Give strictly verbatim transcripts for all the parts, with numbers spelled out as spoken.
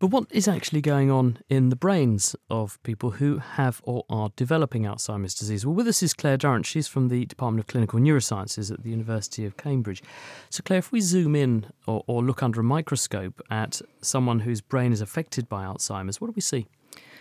But what is actually going on in the brains of people who have or are developing Alzheimer's disease? Well, with us is Claire Durrant. She's from the Department of Clinical Neurosciences at the University of Cambridge. So, Claire, if we zoom in or, or look under a microscope at someone whose brain is affected by Alzheimer's, what do we see?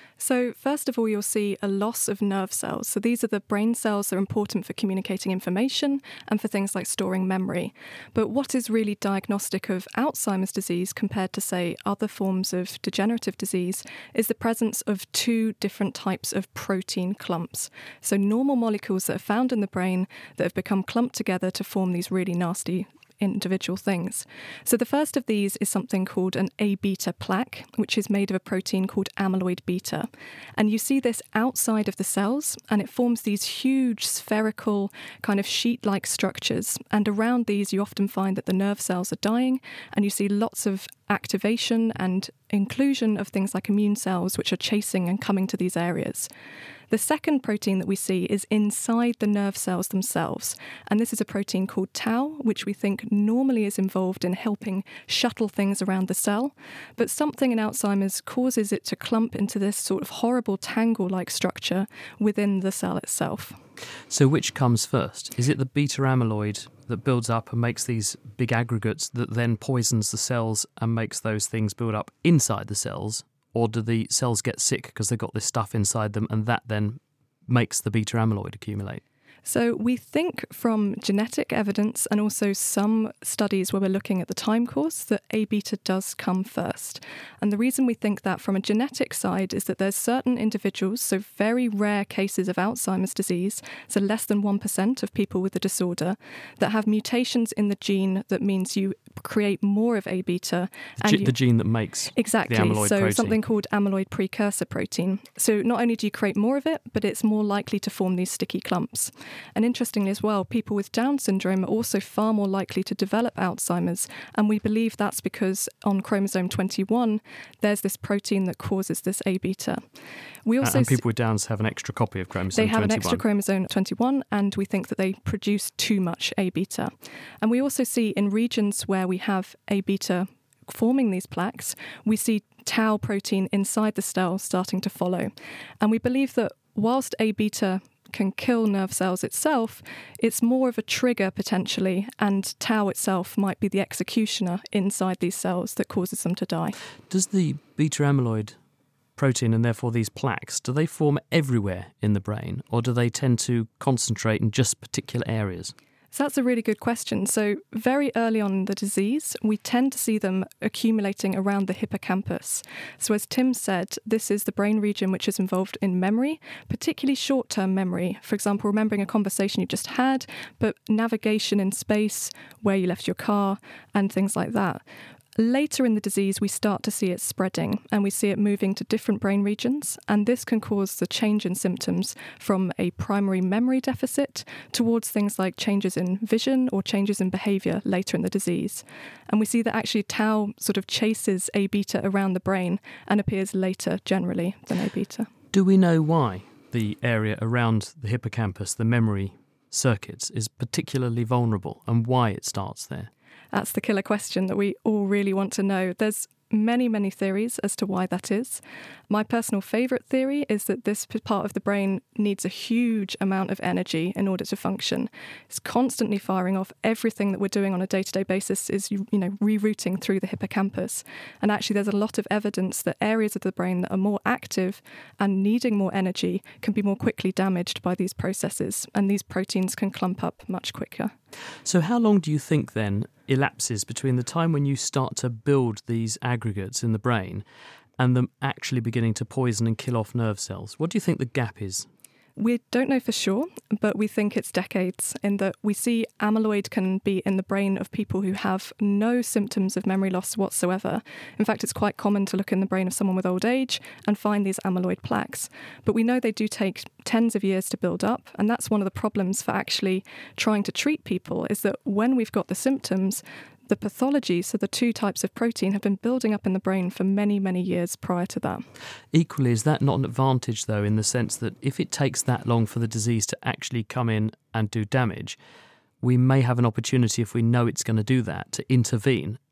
So first of all, you'll see a loss of nerve cells. So these are the brain cells that are important for communicating information and for things like storing memory. But what is really diagnostic of Alzheimer's disease compared to, say, other forms of degenerative disease is the presence of two different types of protein clumps. So normal molecules that are found in the brain that have become clumped together to form these really nasty individual things. So the first of these is something called an A beta plaque, which is made of a protein called amyloid beta. And you see this outside of the cells, and it forms these huge spherical kind of sheet-like structures. And around these, you often find that the nerve cells are dying, and you see lots of activation and inclusion of things like immune cells, which are chasing and coming to these areas. The second protein that we see is inside the nerve cells themselves, and this is a protein called tau, which we think normally is involved in helping shuttle things around the cell, but something in Alzheimer's causes it to clump into this sort of horrible tangle-like structure within the cell itself. So which comes first? Is it the beta amyloid that builds up and makes these big aggregates that then poisons the cells and makes those things build up inside the cells? Or do the cells get sick because they've got this stuff inside them and that then makes the beta amyloid accumulate? So we think from genetic evidence and also some studies where we're looking at the time course that A beta does come first. And the reason we think that from a genetic side is that there's certain individuals, so very rare cases of Alzheimer's disease, so less than one percent of people with the disorder, that have mutations in the gene that means you create more of A beta. The, and ge- you, the gene that makes exactly, the amyloid so protein. Something called amyloid precursor protein. So not only do you create more of it, but it's more likely to form these sticky clumps. And interestingly as well, people with Down syndrome are also far more likely to develop Alzheimer's, and we believe that's because on chromosome twenty-one, there's this protein that causes this A beta. We also and people with Downs have an extra copy of chromosome They have twenty-one. an extra chromosome twenty-one, and we think that they produce too much A beta. And we also see in regions where we have A beta forming these plaques, we see tau protein inside the cell starting to follow. And we believe that whilst A beta can kill nerve cells itself, it's more of a trigger potentially, and tau itself might be the executioner inside these cells that causes them to die. Does the beta amyloid protein and therefore these plaques, do they form everywhere in the brain, or do they tend to concentrate in just particular areas? So that's a really good question. So very early on in the disease, we tend to see them accumulating around the hippocampus. So as Tim said, this is the brain region which is involved in memory, particularly short-term memory. For example, remembering a conversation you just had, but navigation in space, where you left your car, and things like that. Later in the disease, we start to see it spreading, and we see it moving to different brain regions, and this can cause the change in symptoms from a primary memory deficit towards things like changes in vision or changes in behaviour later in the disease. And we see that actually tau sort of chases A beta around the brain and appears later generally than A beta. Do we know why the area around the hippocampus, the memory circuits, is particularly vulnerable and why it starts there? That's the killer question that we all really want to know. There's many, many theories as to why that is. My personal favourite theory is that this part of the brain needs a huge amount of energy in order to function. It's constantly firing off. Everything that we're doing on a day-to-day basis is, you know, rerouting through the hippocampus. And actually there's a lot of evidence that areas of the brain that are more active and needing more energy can be more quickly damaged by these processes, and these proteins can clump up much quicker. So how long do you think then elapses between the time when you start to build these aggregates in the brain and them actually beginning to poison and kill off nerve cells? What do you think the gap is? We don't know for sure, but we think it's decades, in that we see amyloid can be in the brain of people who have no symptoms of memory loss whatsoever. In fact, it's quite common to look in the brain of someone with old age and find these amyloid plaques. But we know they do take tens of years to build up, and that's one of the problems for actually trying to treat people, is that when we've got the symptoms, the pathology, so the two types of protein, have been building up in the brain for many, many years prior to that. Equally, is that not an advantage, though, in the sense that if it takes that long for the disease to actually come in and do damage, we may have an opportunity, if we know it's going to do that, to intervene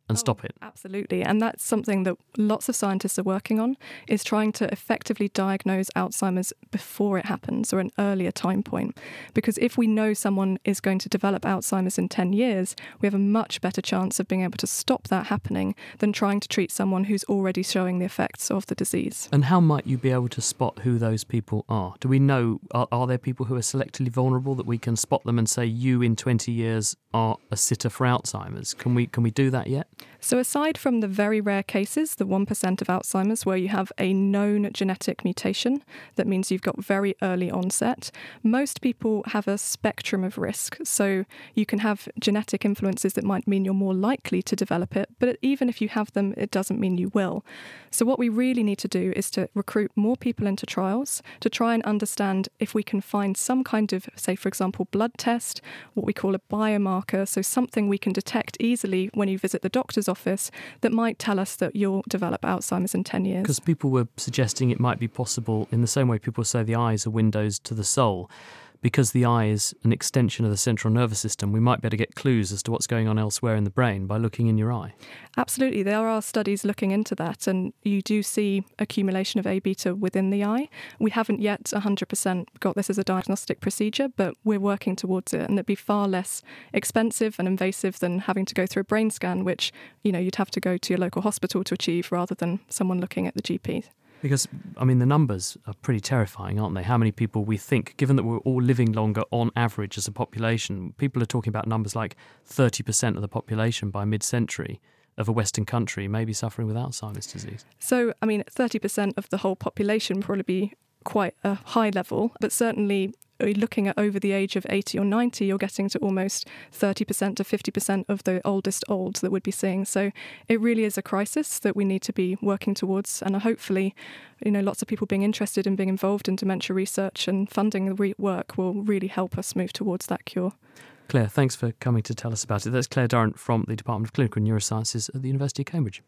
and Oh, stop it. Absolutely. And that's something that lots of scientists are working on, is trying to effectively diagnose Alzheimer's before it happens or an earlier time point. Because if we know someone is going to develop Alzheimer's in ten years, we have a much better chance of being able to stop that happening than trying to treat someone who's already showing the effects of the disease. And how might you be able to spot who those people are? Do we know, are, are there people who are selectively vulnerable that we can spot them and say, you in twenty years are a sitter for Alzheimer's? Can we, can we do that yet? So aside from the very rare cases, the one percent of Alzheimer's, where you have a known genetic mutation, that means you've got very early onset, most people have a spectrum of risk. So you can have genetic influences that might mean you're more likely to develop it, but even if you have them, it doesn't mean you will. So what we really need to do is to recruit more people into trials to try and understand if we can find some kind of, say, for example, blood test, what we call a biomarker, so something we can detect easily when you visit the doctor's office that might tell us that you'll develop Alzheimer's in ten years. Because people were suggesting it might be possible in the same way people say the eyes are windows to the soul. Because the eye is an extension of the central nervous system, we might be able to get clues as to what's going on elsewhere in the brain by looking in your eye. Absolutely. There are studies looking into that, and you do see accumulation of A beta within the eye. We haven't yet one hundred percent got this as a diagnostic procedure, but we're working towards it, and it'd be far less expensive and invasive than having to go through a brain scan, which, you know, you'd have to go to your local hospital to achieve rather than someone looking at the G P. Because, I mean, the numbers are pretty terrifying, aren't they? How many people we think, given that we're all living longer on average as a population, people are talking about numbers like thirty percent of the population by mid-century of a Western country may be suffering with Alzheimer's disease. So, I mean, thirty percent of the whole population would probably be quite a high level, but certainly looking at over the age of eighty or ninety, you're getting to almost thirty percent to fifty percent of the oldest olds that we'd be seeing. So it really is a crisis that we need to be working towards. And hopefully, you know, lots of people being interested in being involved in dementia research and funding the re- work will really help us move towards that cure. Claire, thanks for coming to tell us about it. That's Claire Durrant from the Department of Clinical Neurosciences at the University of Cambridge.